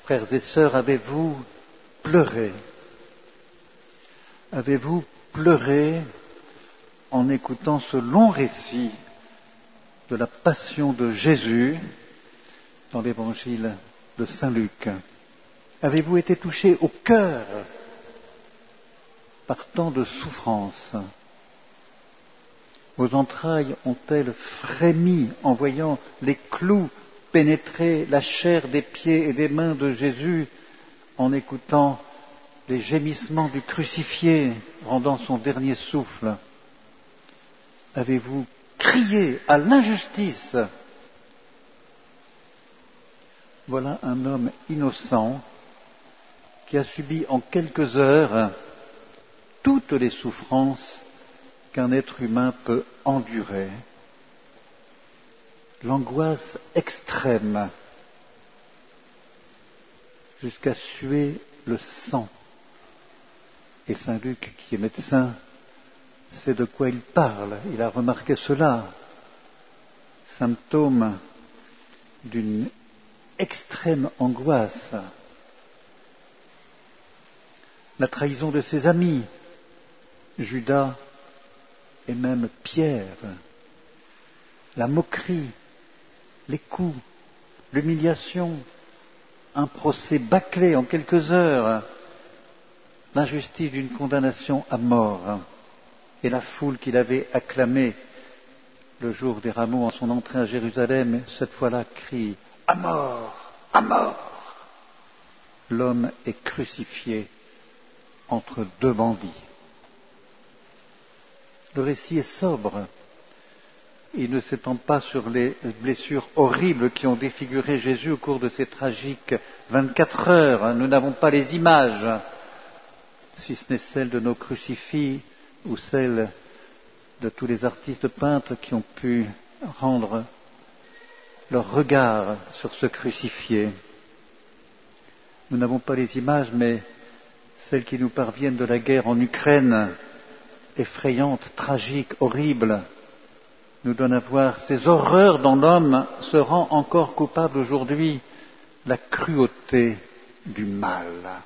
Frères et sœurs, avez-vous pleuré? Avez-vous pleuré en écoutant ce long récit de la passion de Jésus dans l'évangile de Saint Luc? Avez-vous été touché au cœur par tant de souffrances? Vos entrailles ont-elles frémi en voyant les clous pénétrer la chair des pieds et des mains de Jésus, en écoutant les gémissements du crucifié rendant son dernier souffle? Avez-vous crié à l'injustice? Voilà un homme innocent qui a subi en quelques heures toutes les souffrances qu'un être humain peut endurer. L'angoisse extrême, jusqu'à suer le sang. Et Saint Luc, qui est médecin, sait de quoi il parle. Il a remarqué cela. Symptôme d'une extrême angoisse. La trahison de ses amis, Judas et même Pierre, la moquerie, les coups, l'humiliation, un procès bâclé en quelques heures, l'injustice d'une condamnation à mort, et la foule qu'il avait acclamée le jour des rameaux en son entrée à Jérusalem, cette fois-là crie « À mort! À mort !» L'homme est crucifié entre deux bandits. Le récit est sobre. Il ne s'étend pas sur les blessures horribles qui ont défiguré Jésus au cours de ces tragiques 24 heures. Nous n'avons pas les images, si ce n'est celles de nos crucifix ou celles de tous les artistes peintres qui ont pu rendre leur regard sur ce crucifié. Nous n'avons pas les images, mais celles qui nous parviennent de la guerre en Ukraine, effrayantes, tragiques, horribles, nous donnent à voir ces horreurs dont l'homme se rend encore coupable aujourd'hui, la cruauté du mal,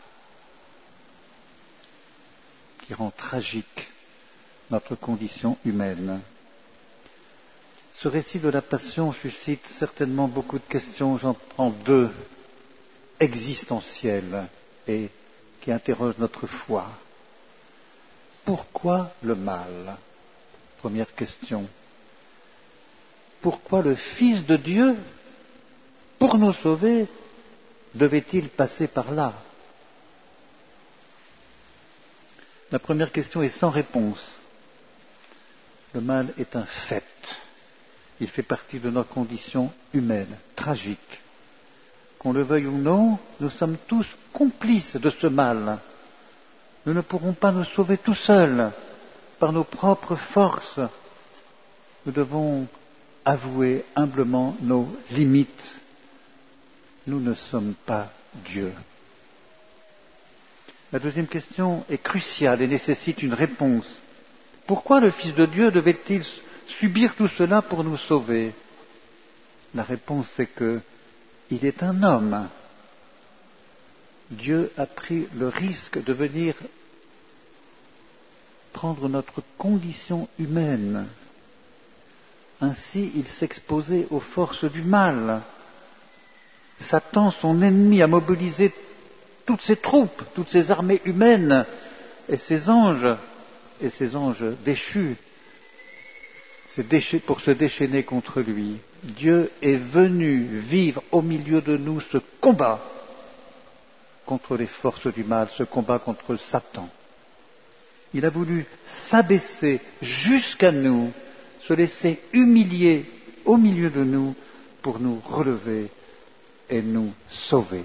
qui rend tragique notre condition humaine. Ce récit de la Passion suscite certainement beaucoup de questions. J'en prends deux existentielles et qui interrogent notre foi. Pourquoi le mal? Première question. Pourquoi le Fils de Dieu, pour nous sauver, devait-il passer par là? La première question est sans réponse. Le mal est un fait. Il fait partie de notre condition humaine, tragique. Qu'on le veuille ou non, nous sommes tous complices de ce mal. Nous ne pourrons pas nous sauver tout seuls, par nos propres forces. Nous devons avouer humblement nos limites. Nous ne sommes pas Dieu. La deuxième question est cruciale et nécessite une réponse. Pourquoi le Fils de Dieu devait-il subir tout cela pour nous sauver? La réponse est que il est un homme. Dieu a pris le risque de venir prendre notre condition humaine. Ainsi, il s'exposait aux forces du mal. Satan, son ennemi, a mobilisé toutes ses troupes, toutes ses armées humaines et ses anges déchus pour se déchaîner contre lui. Dieu est venu vivre au milieu de nous ce combat contre les forces du mal, ce combat contre Satan. Il a voulu s'abaisser jusqu'à nous, se laisser humilier au milieu de nous pour nous relever et nous sauver.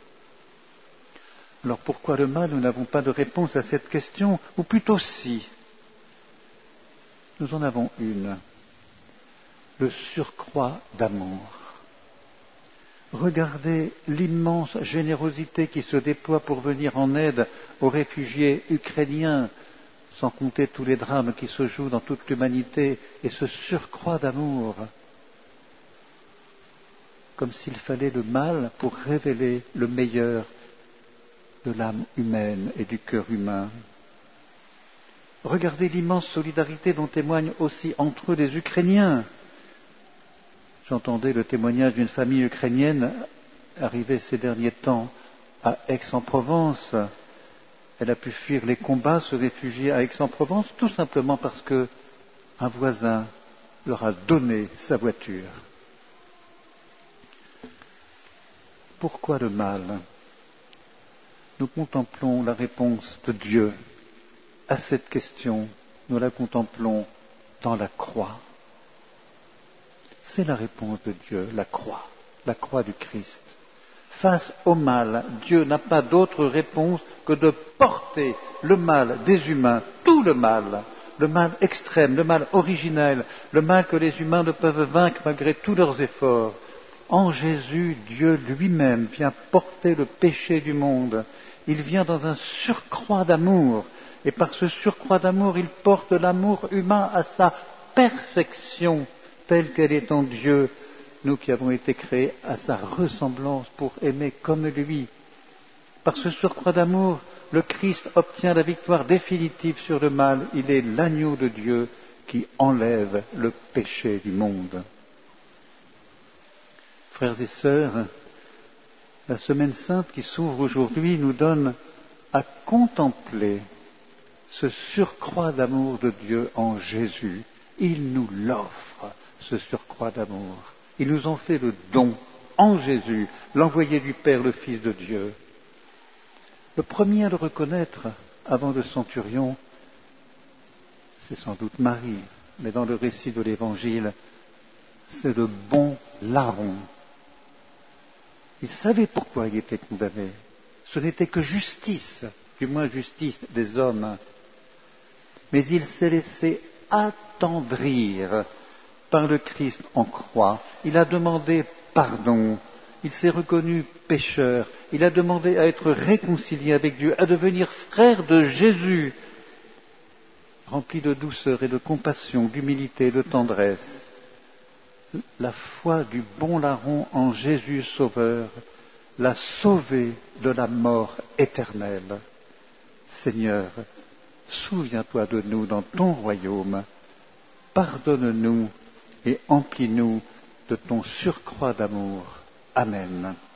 Alors pourquoi le mal? Nous n'avons pas de réponse à cette question, ou plutôt si. Nous en avons une. Le surcroît d'amour. Regardez l'immense générosité qui se déploie pour venir en aide aux réfugiés ukrainiens, sans compter tous les drames qui se jouent dans toute l'humanité, et ce surcroît d'amour. comme s'il fallait le mal pour révéler le meilleur de l'âme humaine et du cœur humain. Regardez l'immense solidarité dont témoignent aussi entre eux les Ukrainiens. J'entendais le témoignage d'une famille ukrainienne arrivée ces derniers temps à Aix-en-Provence. Elle a pu fuir les combats, se réfugier à Aix-en-Provence, tout simplement parce que un voisin leur a donné sa voiture. Pourquoi le mal ? Nous contemplons la réponse de Dieu à cette question. Nous la contemplons dans la croix. C'est la réponse de Dieu, la croix du Christ. Face au mal, Dieu n'a pas d'autre réponse que de porter le mal des humains, tout le mal extrême, le mal originel, le mal que les humains ne peuvent vaincre malgré tous leurs efforts. En Jésus, Dieu lui-même vient porter le péché du monde. Il vient dans un surcroît d'amour, et par ce surcroît d'amour, il porte l'amour humain à sa perfection, telle qu'elle est en Dieu, nous qui avons été créés à sa ressemblance pour aimer comme lui. Par ce surcroît d'amour, le Christ obtient la victoire définitive sur le mal. Il est l'agneau de Dieu qui enlève le péché du monde. Frères et sœurs, la Semaine Sainte qui s'ouvre aujourd'hui nous donne à contempler ce surcroît d'amour de Dieu en Jésus. Il nous l'offre, ce surcroît d'amour. Il nous en fait le don en Jésus, l'envoyé du Père, le Fils de Dieu. Le premier à le reconnaître avant le centurion, c'est sans doute Marie, mais dans le récit de l'Évangile, c'est le bon larron. Il savait pourquoi il était condamné. Ce n'était que justice, du moins justice des hommes. Mais il s'est laissé attendrir par le Christ en croix. Il a demandé pardon. Il s'est reconnu pécheur. Il a demandé à être réconcilié avec Dieu, à devenir frère de Jésus, rempli de douceur et de compassion, d'humilité, de tendresse. La foi du bon larron en Jésus Sauveur l'a sauvé de la mort éternelle. Seigneur, souviens-toi de nous dans ton royaume. Pardonne-nous et emplis-nous de ton surcroît d'amour. Amen.